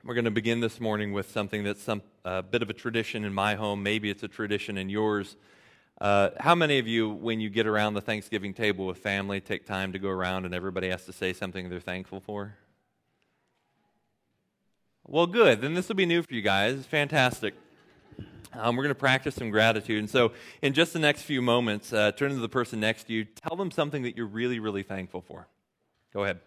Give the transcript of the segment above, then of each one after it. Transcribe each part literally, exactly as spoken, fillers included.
We're going to begin this morning with something that's some a bit of a tradition in my home. Maybe it's a tradition in yours. Uh, how many of you, when you get around the Thanksgiving table with family, take time to go around and everybody has to say something they're thankful for? Well, good. Then this will be new for you guys. It's fantastic. Um, we're going to practice some gratitude. And so in just the next few moments, uh, turn to the person next to you. Tell them something that you're really, really thankful for. Go ahead.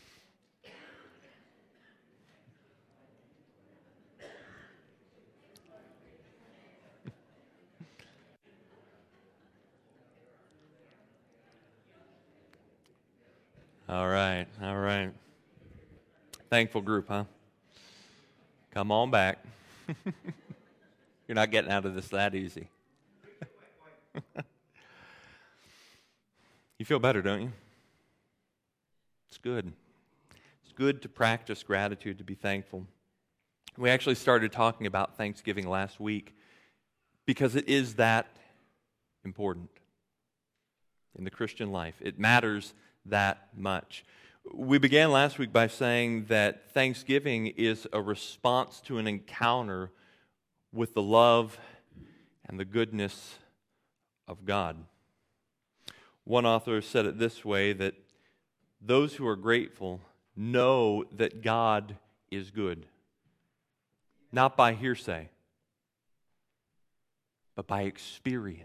All right, all right. Thankful group, huh? Come on back. You're not getting out of this that easy. You feel better, don't you? It's good. It's good to practice gratitude, to be thankful. We actually started talking about Thanksgiving last week because it is that important in the Christian life. It matters that much. We began last week by saying that Thanksgiving is a response to an encounter with the love and the goodness of God. One author said it this way, that those who are grateful know that God is good, not by hearsay, but by experience.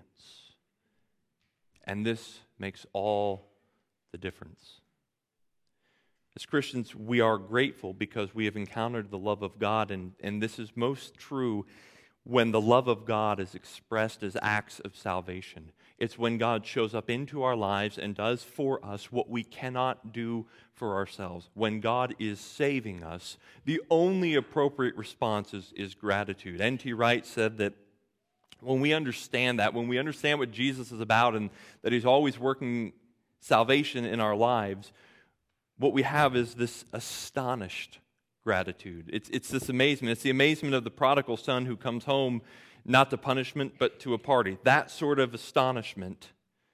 And this makes all the difference. As Christians, we are grateful because we have encountered the love of God, and, and this is most true when the love of God is expressed as acts of salvation. It's when God shows up into our lives and does for us what we cannot do for ourselves. When God is saving us, the only appropriate response is, is gratitude. N T Wright said that when we understand that, when we understand what Jesus is about and that He's always working salvation in our lives, what we have is this astonished gratitude. It's, it's this amazement. It's the amazement of the prodigal son who comes home not to punishment but to a party. That sort of astonishment.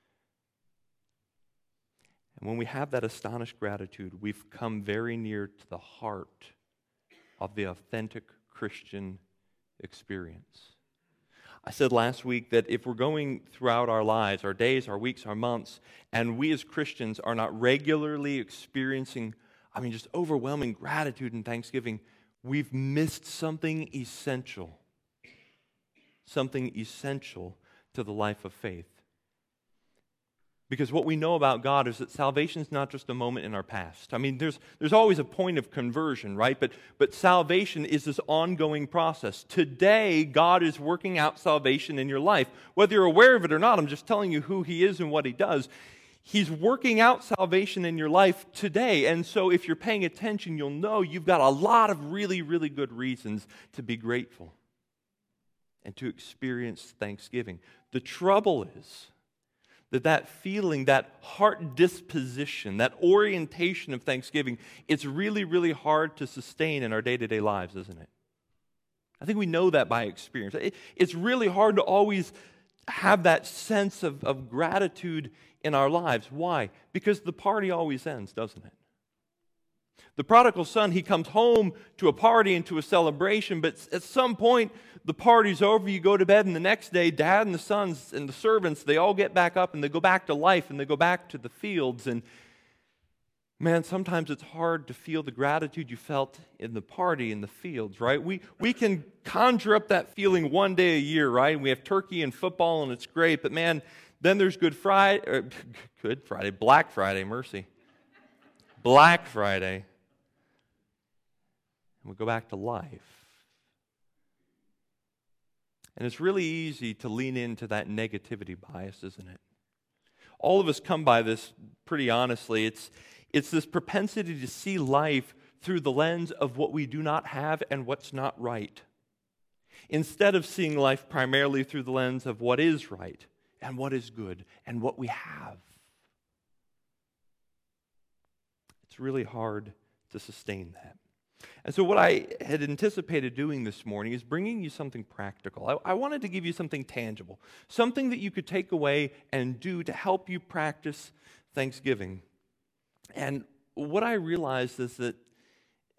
And when we have that astonished gratitude, we've come very near to the heart of the authentic Christian experience. I said last week that if we're going throughout our lives, our days, our weeks, our months, and we as Christians are not regularly experiencing, I mean, just overwhelming gratitude and thanksgiving, we've missed something essential. Something essential to the life of faith. Because what we know about God is that salvation is not just a moment in our past. I mean, there's there's always a point of conversion, right? But, but salvation is this ongoing process. Today, God is working out salvation in your life. Whether you're aware of it or not, I'm just telling you who He is and what He does. He's working out salvation in your life today. And so if you're paying attention, you'll know you've got a lot of really, really good reasons to be grateful and to experience thanksgiving. The trouble is that that feeling, that heart disposition, that orientation of thanksgiving, it's really, really hard to sustain in our day-to-day lives, isn't it? I think we know that by experience. It, it's really hard to always have that sense of, of gratitude in our lives. Why? Because the party always ends, doesn't it? The prodigal son, he comes home to a party and to a celebration, but at some point, the party's over, you go to bed, and the next day, dad and the sons and the servants, they all get back up and they go back to life and they go back to the fields. And man, sometimes it's hard to feel the gratitude you felt in the party in the fields, right? We we can conjure up that feeling one day a year, right? We have turkey and football and it's great, but man, then there's Good Friday, or Good Friday, Black Friday, mercy. Black Friday. And we go back to life. And it's really easy to lean into that negativity bias, isn't it? All of us come by this pretty honestly. It's, it's this propensity to see life through the lens of what we do not have and what's not right, instead of seeing life primarily through the lens of what is right and what is good and what we have. It's really hard to sustain that. And so what I had anticipated doing this morning is bringing you something practical. I, I wanted to give you something tangible, something that you could take away and do to help you practice Thanksgiving. And what I realized is that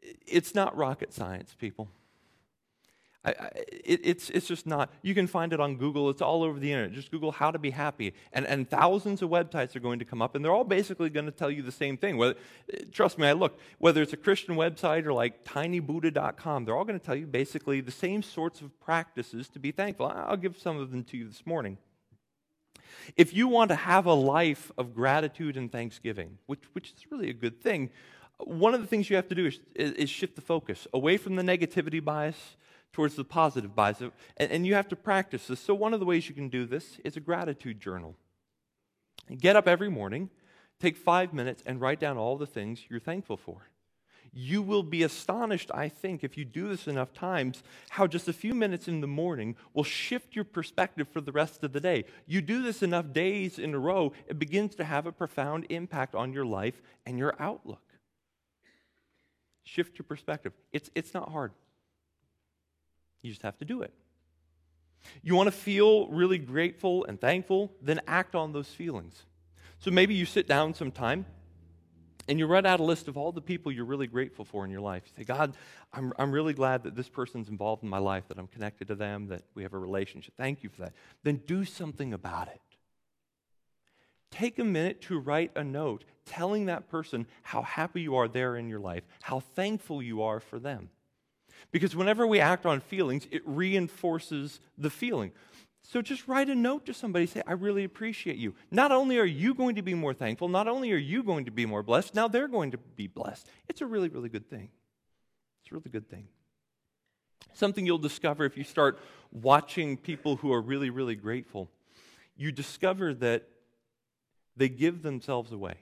It's not rocket science, people. I, I, it, it's, it's just not. You can find it on Google. It's all over the internet. Just Google how to be happy. And, and thousands of websites are going to come up, and they're all basically going to tell you the same thing. Whether, trust me, I looked. Whether it's a Christian website or like tiny buddha dot com, they're all going to tell you basically the same sorts of practices to be thankful. I'll give some of them to you this morning. If you want to have a life of gratitude and thanksgiving, which, which is really a good thing, one of the things you have to do is, is, is shift the focus away from the negativity bias towards the positive bias. And, and you have to practice this. So one of the ways you can do this is a gratitude journal. Get up every morning, take five minutes, and write down all the things you're thankful for. You will be astonished, I think, if you do this enough times, how just a few minutes in the morning will shift your perspective for the rest of the day. You do this enough days in a row, it begins to have a profound impact on your life and your outlook. Shift your perspective. It's, it's not hard. You just have to do it. You want to feel really grateful and thankful, then act on those feelings. So maybe you sit down sometime and you write out a list of all the people you're really grateful for in your life. You say, God, I'm, I'm really glad that this person's involved in my life, that I'm connected to them, that we have a relationship. Thank you for that. Then do something about it. Take a minute to write a note telling that person how happy you are there in your life, how thankful you are for them. Because whenever we act on feelings, it reinforces the feeling. So just write a note to somebody, say, I really appreciate you. Not only are you going to be more thankful, not only are you going to be more blessed, now they're going to be blessed. It's a really, really good thing. It's a really good thing. Something you'll discover if you start watching people who are really, really grateful. You discover that they give themselves away.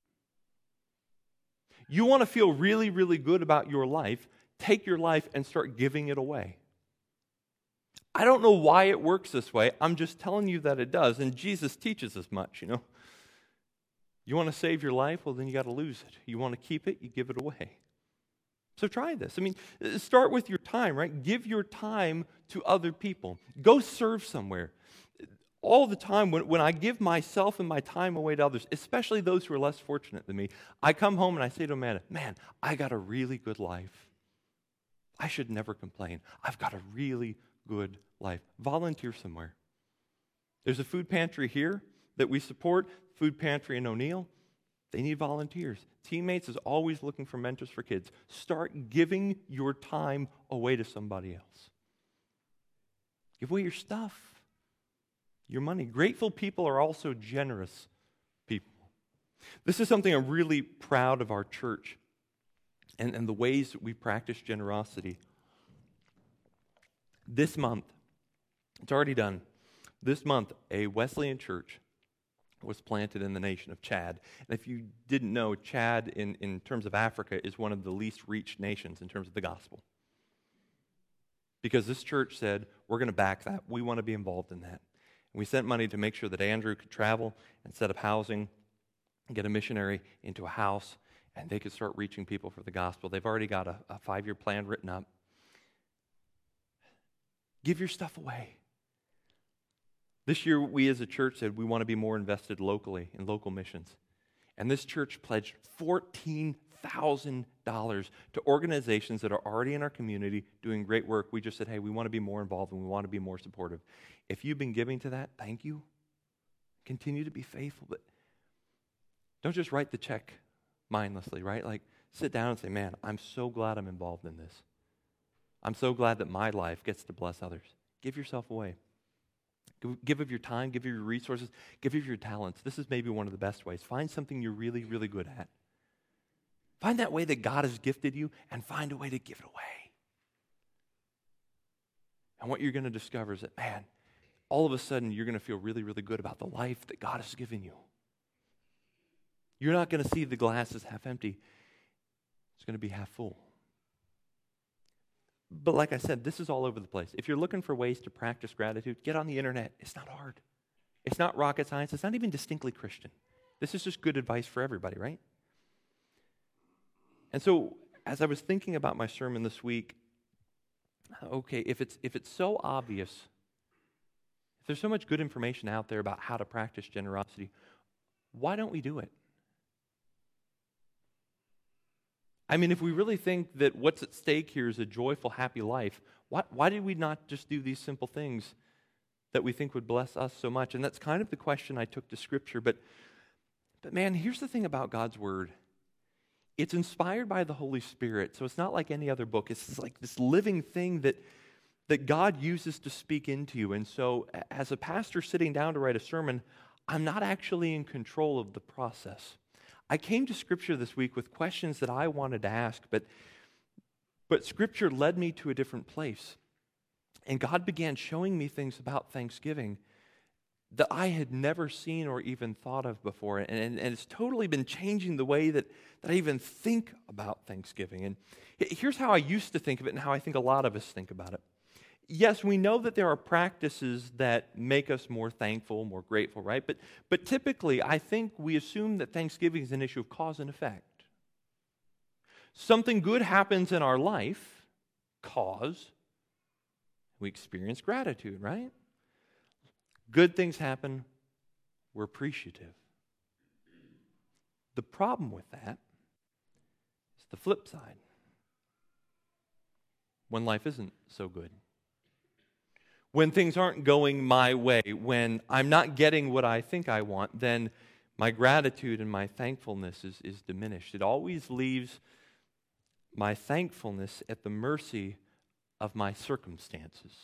You want to feel really, really good about your life, take your life and start giving it away. I don't know why it works this way. I'm just telling you that it does. And Jesus teaches as much, you know. You want to save your life? Well, then you got to lose it. You want to keep it? You give it away. So try this. I mean, start with your time, right? Give your time to other people. Go serve somewhere. All the time, when, when I give myself and my time away to others, especially those who are less fortunate than me, I come home and I say to Amanda, man, I got a really good life. I should never complain. I've got a really good life. Volunteer somewhere. There's a food pantry here that we support, food pantry in O'Neill. They need volunteers. Teammates is always looking for mentors for kids. Start giving your time away to somebody else. Give away your stuff, your money. Grateful people are also generous people. This is something I'm really proud of our church and, and the ways that we practice generosity. This month, it's already done. This month, a Wesleyan church was planted in the nation of Chad. And if you didn't know, Chad, in, in terms of Africa, is one of the least reached nations in terms of the gospel. Because this church said, we're going to back that. We want to be involved in that. And we sent money to make sure that Andrew could travel and set up housing, and get a missionary into a house, and they could start reaching people for the gospel. They've already got a, a five-year plan written up. Give your stuff away. This year, we as a church said we want to be more invested locally in local missions. And this church pledged fourteen thousand dollars to organizations that are already in our community doing great work. We just said, hey, we want to be more involved and we want to be more supportive. If you've been giving to that, thank you. Continue to be faithful, but don't just write the check mindlessly, right? Like, sit down and say, man, I'm so glad I'm involved in this. I'm so glad that my life gets to bless others. Give yourself away. Give of your time, give of your resources, give of your talents. This is maybe one of the best ways. Find something you're really, really good at. Find that way that God has gifted you and find a way to give it away. And what you're going to discover is that, man, all of a sudden you're going to feel really, really good about the life that God has given you. You're not going to see the glass as half empty. It's going to be half full. But like I said, this is all over the place. If you're looking for ways to practice gratitude, get on the internet. It's not hard. It's not rocket science. It's not even distinctly Christian. This is just good advice for everybody, right? And so, as I was thinking about my sermon this week, okay, if it's if it's so obvious, if there's so much good information out there about how to practice generosity, why don't we do it? I mean, if we really think that what's at stake here is a joyful, happy life, why, why did we not just do these simple things that we think would bless us so much? And that's kind of the question I took to Scripture. But, but man, here's the thing about God's Word. It's inspired by the Holy Spirit, so it's not like any other book. It's like this living thing that, that God uses to speak into you. And so as a pastor sitting down to write a sermon, I'm not actually in control of the process. I came to Scripture this week with questions that I wanted to ask, but, but Scripture led me to a different place. And God began showing me things about Thanksgiving that I had never seen or even thought of before. And, and, and it's totally been changing the way that, that I even think about Thanksgiving. And here's how I used to think of it and how I think a lot of us think about it. Yes, we know that there are practices that make us more thankful, more grateful, right? But, but typically, I think we assume that Thanksgiving is an issue of cause and effect. Something good happens in our life, cause, we experience gratitude, right? Good things happen, we're appreciative. The problem with that is the flip side. When life isn't so good. When things aren't going my way, when I'm not getting what I think I want, then my gratitude and my thankfulness is, is diminished. It always leaves my thankfulness at the mercy of my circumstances.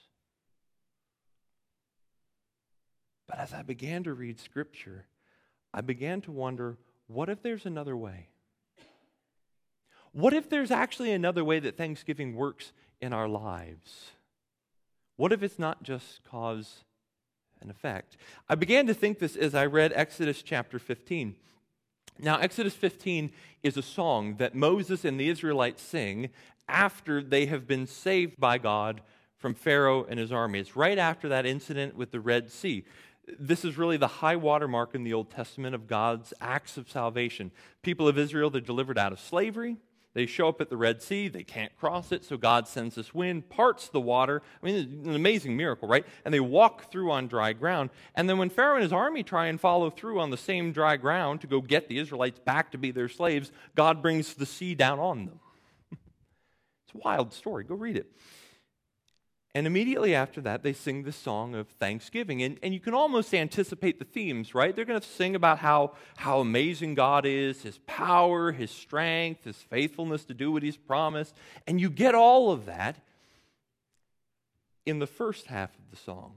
But as I began to read Scripture, I began to wonder, what if there's another way? What if there's actually another way that Thanksgiving works in our lives? What if it's not just cause and effect? I began to think this as I read Exodus chapter fifteen. Now, Exodus fifteen is a song that Moses and the Israelites sing after they have been saved by God from Pharaoh and his army. It's right after that incident with the Red Sea. This is really the high water mark in the Old Testament of God's acts of salvation. People of Israel, they're delivered out of slavery. They show up at the Red Sea. They can't cross it, so God sends this wind, parts the water. I mean, it's an amazing miracle, right? And they walk through on dry ground. And then when Pharaoh and his army try and follow through on the same dry ground to go get the Israelites back to be their slaves, God brings the sea down on them. It's a wild story. Go read it. And immediately after that, they sing the song of thanksgiving. And, and you can almost anticipate the themes, right? They're going to sing about how, how amazing God is, His power, His strength, His faithfulness to do what He's promised. And you get all of that in the first half of the song.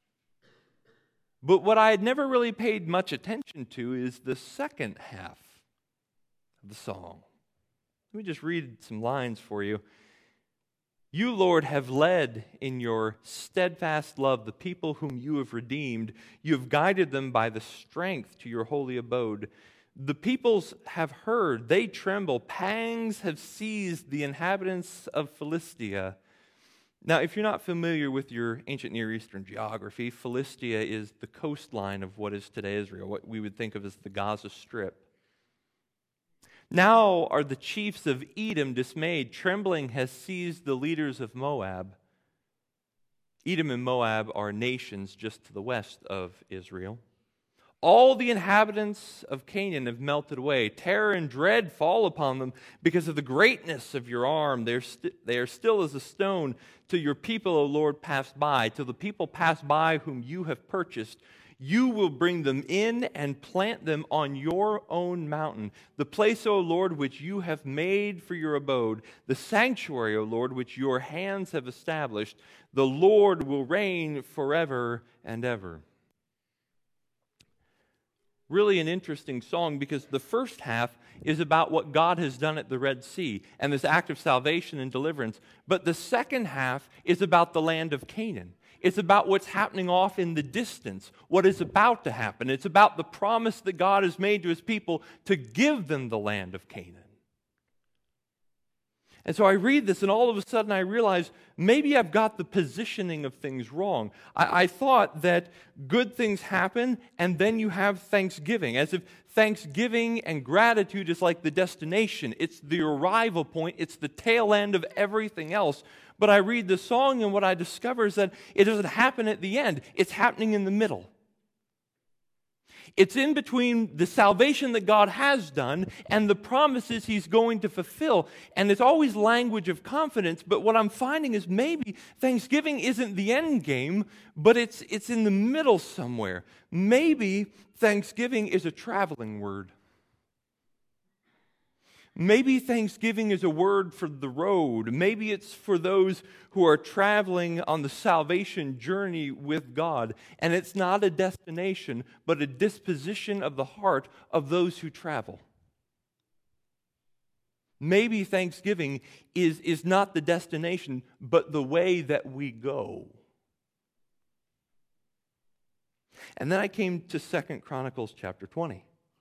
But what I had never really paid much attention to is the second half of the song. Let me just read some lines for you. You, Lord, have led in your steadfast love the people whom you have redeemed. You have guided them by the strength to your holy abode. The peoples have heard, they tremble. Pangs have seized the inhabitants of Philistia. Now, if you're not familiar with your ancient Near Eastern geography, Philistia is the coastline of what is today Israel, what we would think of as the Gaza Strip. Now are the chiefs of Edom dismayed. Trembling has seized the leaders of Moab. Edom and Moab are nations just to the west of Israel. All the inhabitants of Canaan have melted away. Terror and dread fall upon them because of the greatness of your arm. They're st- they are still as a stone till your people, O Lord, pass by, till the people pass by whom you have purchased. You will bring them in and plant them on your own mountain, the place, O Lord, which you have made for your abode, the sanctuary, O Lord, which your hands have established. The Lord will reign forever and ever. Really an interesting song because the first half is about what God has done at the Red Sea and this act of salvation and deliverance. But the second half is about the land of Canaan. It's about what's happening off in the distance, what is about to happen. It's about the promise that God has made to His people to give them the land of Canaan. And so I read this, and all of a sudden I realize maybe I've got the positioning of things wrong. I, I thought that good things happen, and then you have thanksgiving, as if thanksgiving and gratitude is like the destination. It's the arrival point. It's the tail end of everything else. But I read the song, and what I discover is that it doesn't happen at the end. It's happening in the middle. It's in between the salvation that God has done and the promises he's going to fulfill. And it's always language of confidence, but what I'm finding is maybe Thanksgiving isn't the end game, but it's, it's in the middle somewhere. Maybe Thanksgiving is a traveling word. Maybe Thanksgiving is a word for the road. Maybe it's for those who are traveling on the salvation journey with God. And it's not a destination, but a disposition of the heart of those who travel. Maybe Thanksgiving is, is not the destination, but the way that we go. And then I came to Second Chronicles chapter twenty.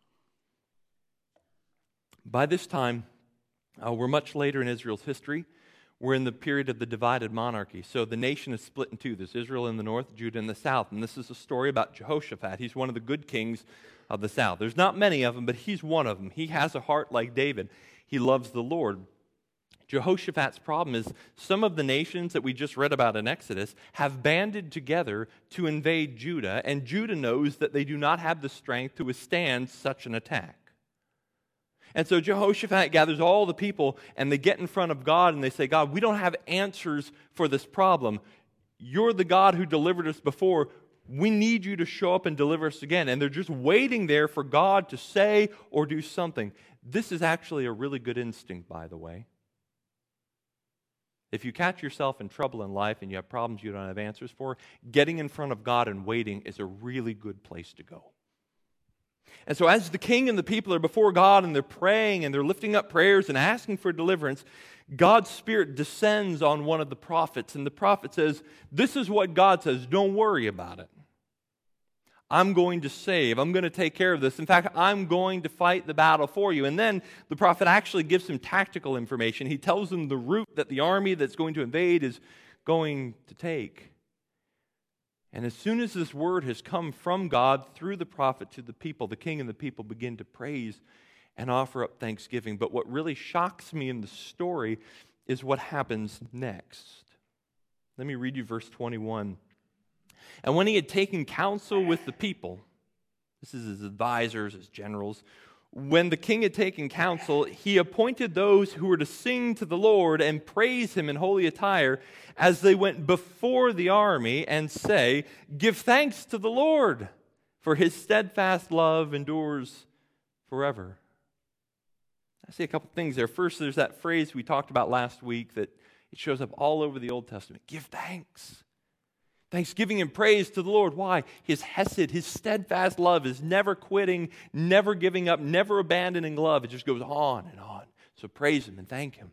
By this time, uh, we're much later in Israel's history. We're in the period of the divided monarchy. So the nation is split in two. There's Israel in the north, Judah in the south. And this is a story about Jehoshaphat. He's one of the good kings of the south. There's not many of them, but he's one of them. He has a heart like David. He loves the Lord. Jehoshaphat's problem is some of the nations that we just read about in Exodus have banded together to invade Judah, and Judah knows that they do not have the strength to withstand such an attack. And so Jehoshaphat gathers all the people, and they get in front of God, and they say, God, we don't have answers for this problem. You're the God who delivered us before. We need you to show up and deliver us again. And they're just waiting there for God to say or do something. This is actually a really good instinct, by the way. If you catch yourself in trouble in life and you have problems you don't have answers for, getting in front of God and waiting is a really good place to go. And so as the king and the people are before God and they're praying and they're lifting up prayers and asking for deliverance, God's Spirit descends on one of the prophets. And the prophet says, this is what God says, don't worry about it. I'm going to save. I'm going to take care of this. In fact, I'm going to fight the battle for you. And then the prophet actually gives some tactical information. He tells them the route that the army that's going to invade is going to take. And as soon as this word has come from God through the prophet to the people, the king and the people begin to praise and offer up thanksgiving. But what really shocks me in the story is what happens next. Let me read you verse twenty-one. And when he had taken counsel with the people, this is his advisors, his generals, when the king had taken counsel, he appointed those who were to sing to the Lord and praise him in holy attire as they went before the army and say, give thanks to the Lord, for his steadfast love endures forever. I see a couple things there. First, there's that phrase we talked about last week that it shows up all over the Old Testament. Give thanks. Thanksgiving and praise to the Lord. Why? His hesed, his steadfast love is never quitting, never giving up, never abandoning love. It just goes on and on. So praise him and thank him.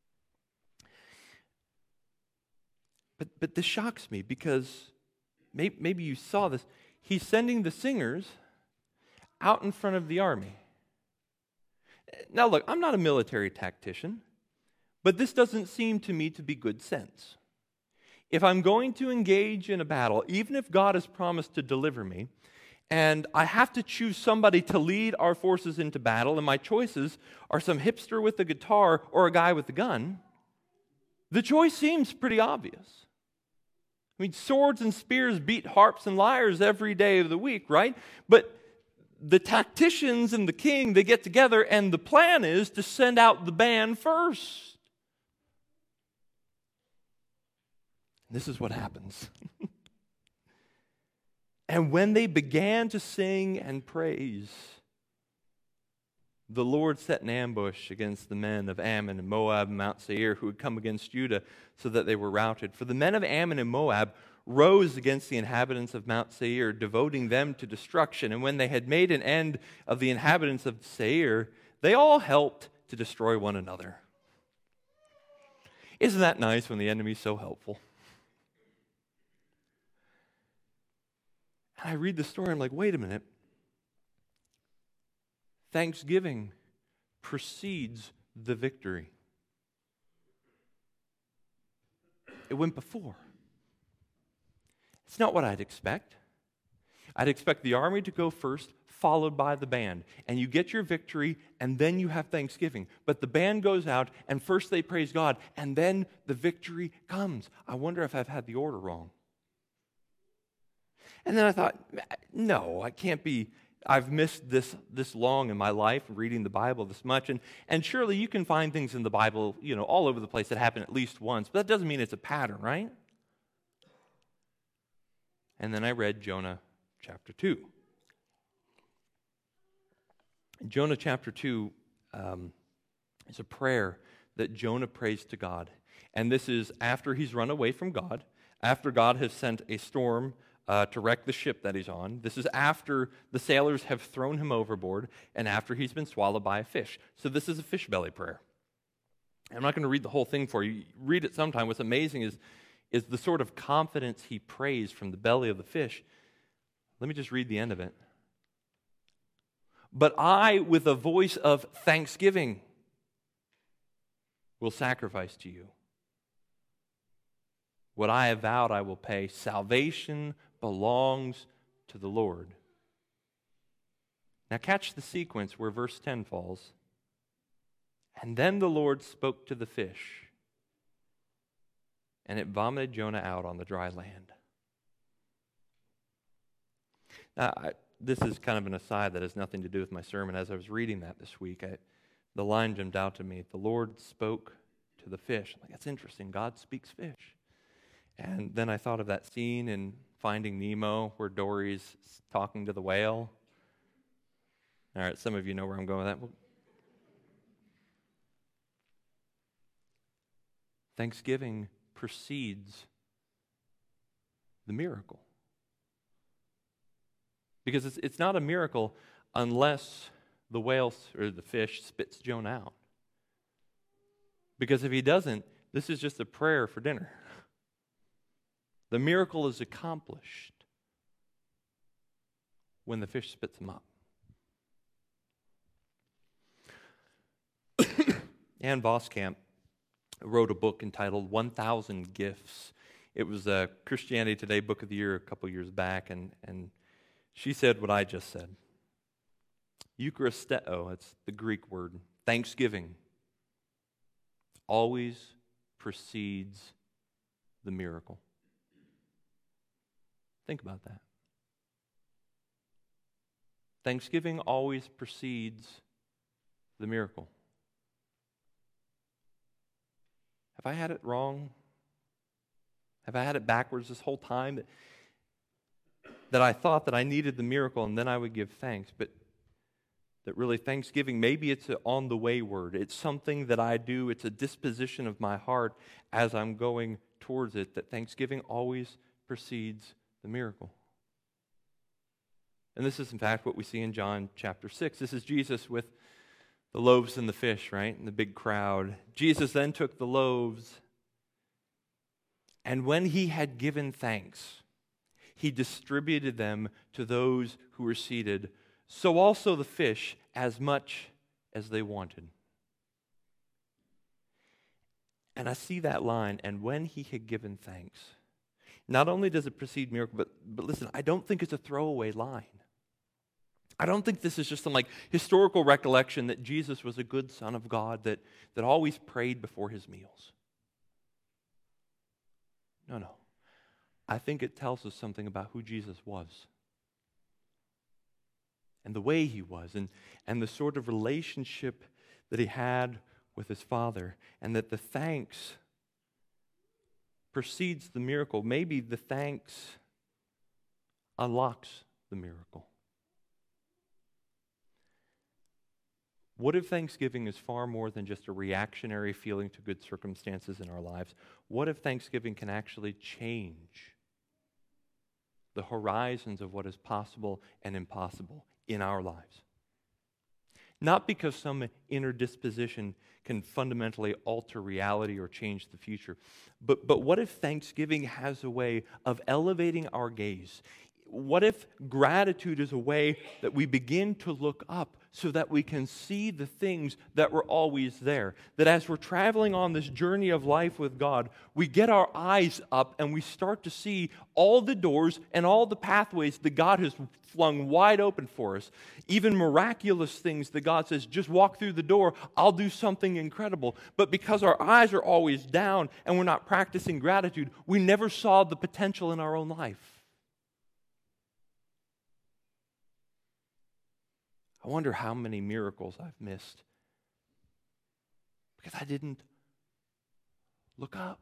But, but this shocks me because maybe, maybe you saw this. He's sending the singers out in front of the army. Now look, I'm not a military tactician, but this doesn't seem to me to be good sense. If I'm going to engage in a battle, even if God has promised to deliver me, and I have to choose somebody to lead our forces into battle, and my choices are some hipster with a guitar or a guy with a gun, the choice seems pretty obvious. I mean, swords and spears beat harps and lyres every day of the week, right? But the tacticians and the king, they get together, and the plan is to send out the band first. This is what happens. And when they began to sing and praise, the Lord set an ambush against the men of Ammon and Moab and Mount Seir who had come against Judah so that they were routed. For the men of Ammon and Moab rose against the inhabitants of Mount Seir, devoting them to destruction. And when they had made an end of the inhabitants of Seir, they all helped to destroy one another. Isn't that nice when the enemy's so helpful? And I read the story, I'm like, wait a minute. Thanksgiving precedes the victory. It went before. It's not what I'd expect. I'd expect the army to go first, followed by the band. And you get your victory, and then you have Thanksgiving. But the band goes out, and first they praise God, and then the victory comes. I wonder if I've had the order wrong. And then I thought, no, I can't be, I've missed this this long in my life, reading the Bible this much, and, and surely you can find things in the Bible, you know, all over the place that happen at least once, but that doesn't mean it's a pattern, right? And then I read Jonah chapter two. Jonah chapter two um, is a prayer that Jonah prays to God. And this is after he's run away from God, after God has sent a storm uh, to wreck the ship that he's on. This is after the sailors have thrown him overboard and after he's been swallowed by a fish. So this is a fish belly prayer. I'm not going to read the whole thing for you. Read it sometime. What's amazing is, is the sort of confidence he prays from the belly of the fish. Let me just read the end of it. But I, with a voice of thanksgiving, will sacrifice to you. What I have vowed I will pay. Salvation belongs to the Lord. Now catch the sequence where verse ten falls. And then the Lord spoke to the fish, and it vomited Jonah out on the dry land. Now, I, this is kind of an aside that has nothing to do with my sermon. As I was reading that this week, I, the line jumped out to me. The Lord spoke to the fish. I'm like, that's interesting. God speaks fish. And then I thought of that scene in Finding Nemo where Dory's talking to the whale. All right, some of you know where I'm going with that. Well, Thanksgiving precedes the miracle. Because it's, it's not a miracle unless the whale or the fish spits Jonah out. Because if he doesn't, this is just a prayer for dinner. The miracle is accomplished when the fish spits him up. Ann Voskamp wrote a book entitled one thousand Gifts. It was a Christianity Today Book of the Year a couple years back, and, and she said what I just said. Eucharisteo, that's the Greek word, thanksgiving, always precedes the miracle. Think about that. Thanksgiving always precedes the miracle. Have I had it wrong? Have I had it backwards this whole time? That, that I thought that I needed the miracle and then I would give thanks, but that really Thanksgiving, maybe it's an on the way word. It's something that I do. It's a disposition of my heart as I'm going towards it, that Thanksgiving always precedes the miracle. And this is, in fact, what we see in John chapter six. This is Jesus with the loaves and the fish, right? And the big crowd. Jesus then took the loaves, and when he had given thanks, he distributed them to those who were seated, so also the fish, as much as they wanted. And I see that line, and when he had given thanks. Not only does it precede miracle, but, but listen, I don't think it's a throwaway line. I don't think this is just some like historical recollection that Jesus was a good son of God that, that always prayed before his meals. No, no. I think it tells us something about who Jesus was and the way he was and, and the sort of relationship that he had with his Father, and that the thanks precedes the miracle. Maybe the thanks unlocks the miracle. What if Thanksgiving is far more than just a reactionary feeling to good circumstances in our lives? What if Thanksgiving can actually change the horizons of what is possible and impossible in our lives? Not because some inner disposition can fundamentally alter reality or change the future, but, but what if Thanksgiving has a way of elevating our gaze? What if gratitude is a way that we begin to look up so that we can see the things that were always there? That as we're traveling on this journey of life with God, we get our eyes up and we start to see all the doors and all the pathways that God has flung wide open for us. Even miraculous things that God says, just walk through the door, I'll do something incredible. But because our eyes are always down and we're not practicing gratitude, we never saw the potential in our own life. I wonder how many miracles I've missed because I didn't look up.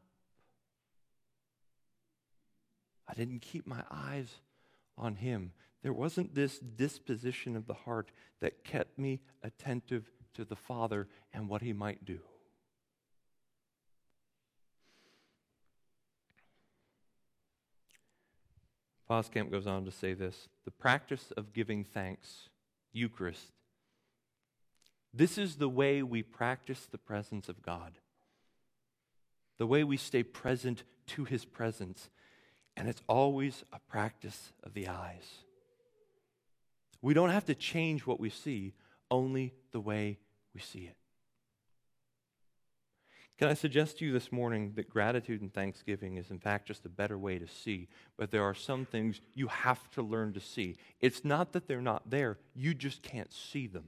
I didn't keep my eyes on him. There wasn't this disposition of the heart that kept me attentive to the Father and what he might do. Voskamp goes on to say this: the practice of giving thanks, Eucharist, this is the way we practice the presence of God, the way we stay present to his presence, and it's always a practice of the eyes. We don't have to change what we see, only the way we see it. Can I suggest to you this morning that gratitude and thanksgiving is in fact just a better way to see, but there are some things you have to learn to see. It's not that they're not there, you just can't see them.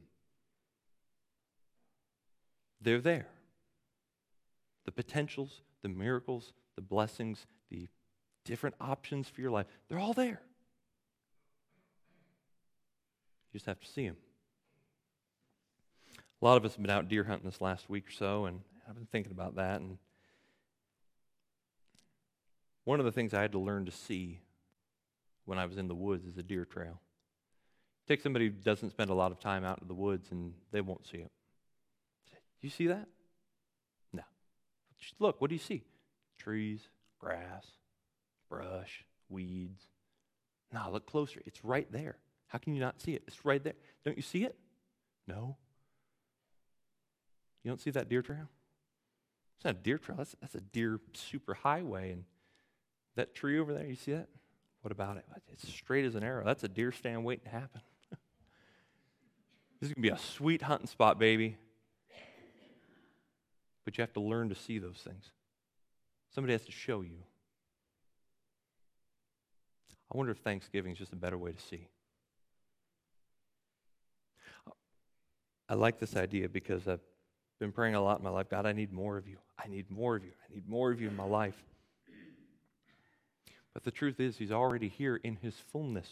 They're there. The potentials, the miracles, the blessings, the different options for your life, they're all there. You just have to see them. A lot of us have been out deer hunting this last week or so, and I've been thinking about that. And one of the things I had to learn to see when I was in the woods is a deer trail. Take somebody who doesn't spend a lot of time out in the woods, and they won't see it. You see that? No. Just look, what do you see? Trees, grass, brush, weeds. No, look closer. It's right there. How can you not see it? It's right there. Don't you see it? No. You don't see that deer trail? It's not a deer trail. That's, that's a deer super highway. And that tree over there, you see that? What about it? It's straight as an arrow. That's a deer stand waiting to happen. This is going to be a sweet hunting spot, baby. But you have to learn to see those things. Somebody has to show you. I wonder if Thanksgiving is just a better way to see. I like this idea because I've been praying a lot in my life. God, I need more of you. I need more of you. I need more of you in my life. But the truth is, he's already here in his fullness.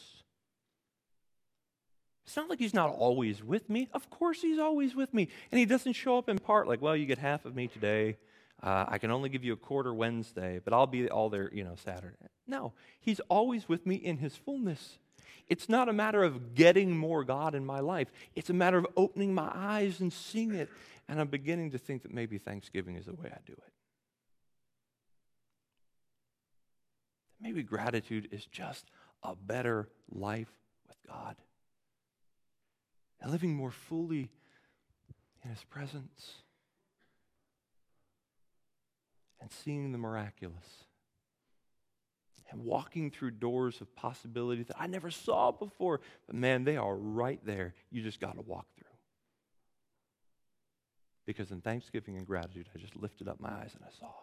It's not like he's not always with me. Of course he's always with me. And he doesn't show up in part like, well, you get half of me today. Uh, I can only give you a quarter Wednesday, but I'll be all there, you know, Saturday. No, he's always with me in his fullness. It's not a matter of getting more God in my life. It's a matter of opening my eyes and seeing it. And I'm beginning to think that maybe Thanksgiving is the way I do it. Maybe gratitude is just a better life with God. And living more fully in his presence. And seeing the miraculous. And walking through doors of possibility that I never saw before. But man, they are right there. You just got to walk through. Because in thanksgiving and gratitude, I just lifted up my eyes and I saw.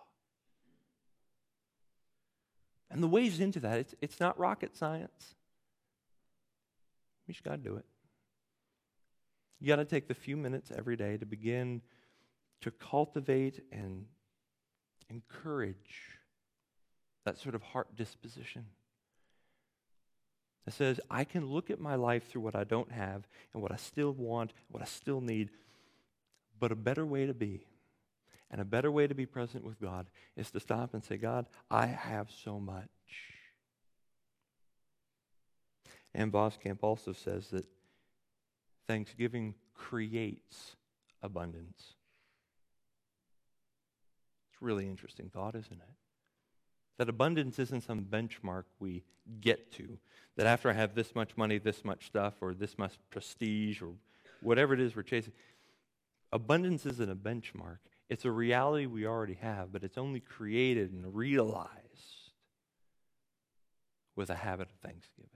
And the ways into that, it's, it's not rocket science. You just got to do it. You got to take the few minutes every day to begin to cultivate and encourage that sort of heart disposition that says, I can look at my life through what I don't have and what I still want, what I still need, but a better way to be and a better way to be present with God is to stop and say, God, I have so much. And Voskamp also says that thanksgiving creates abundance. It's a really interesting thought, isn't it? That abundance isn't some benchmark we get to. That after I have this much money, this much stuff, or this much prestige, or whatever it is we're chasing, abundance isn't a benchmark. It's a reality we already have, but it's only created and realized with a habit of thanksgiving.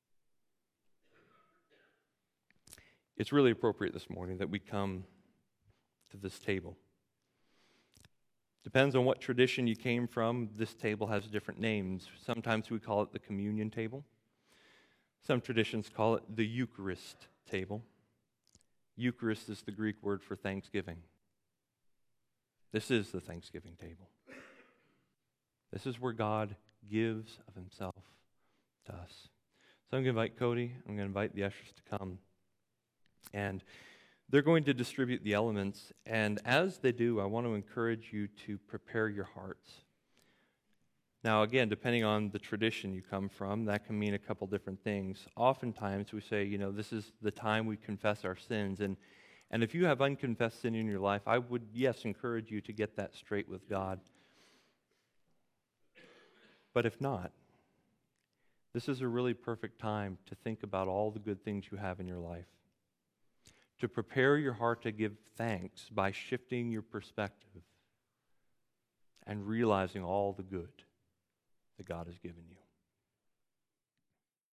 It's really appropriate this morning that we come to this table. Depends on what tradition you came from. This table has different names. Sometimes we call it the communion table. Some traditions call it the Eucharist table. Eucharist is the Greek word for thanksgiving. This is the Thanksgiving table. This is where God gives of himself to us. So I'm going to invite Cody. I'm going to invite the ushers to come. And they're going to distribute the elements. And as they do, I want to encourage you to prepare your hearts. Now, again, depending on the tradition you come from, that can mean a couple different things. Oftentimes, we say, you know, this is the time we confess our sins. And, and if you have unconfessed sin in your life, I would, yes, encourage you to get that straight with God. But if not, this is a really perfect time to think about all the good things you have in your life. To prepare your heart to give thanks by shifting your perspective and realizing all the good that God has given you.